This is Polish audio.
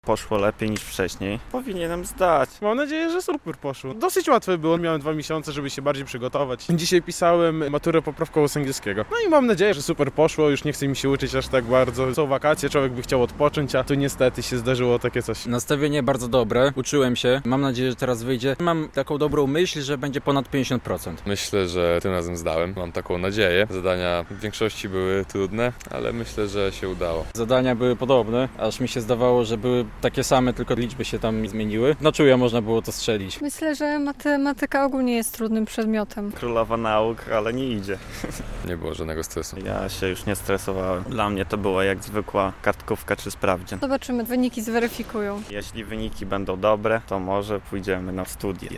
Poszło lepiej niż wcześniej. Powinienem zdać. Mam nadzieję, że super poszło. Dosyć łatwe było, miałem 2 miesiące, żeby się bardziej przygotować. Dzisiaj pisałem maturę poprawkową z angielskiego. No i mam nadzieję, że super poszło, już nie chce mi się uczyć aż tak bardzo. Są wakacje, człowiek by chciał odpocząć, a tu niestety się zdarzyło takie coś. Nastawienie bardzo dobre, uczyłem się, mam nadzieję, że teraz wyjdzie. Mam taką dobrą myśl, że będzie ponad 50%. Myślę, że tym razem zdałem, mam taką nadzieję. Zadania w większości były trudne, ale myślę, że się udało. Zadania były podobne, aż mi się zdawało, że były takie same, tylko liczby się tam zmieniły. Na czuja można było to strzelić. Myślę, że matematyka ogólnie jest trudnym przedmiotem. Królowa nauk, ale nie idzie. Nie było żadnego stresu. Ja się już nie stresowałem. Dla mnie to było jak zwykła kartkówka czy sprawdzian. Zobaczymy, wyniki zweryfikują. Jeśli wyniki będą dobre, to może pójdziemy na studia.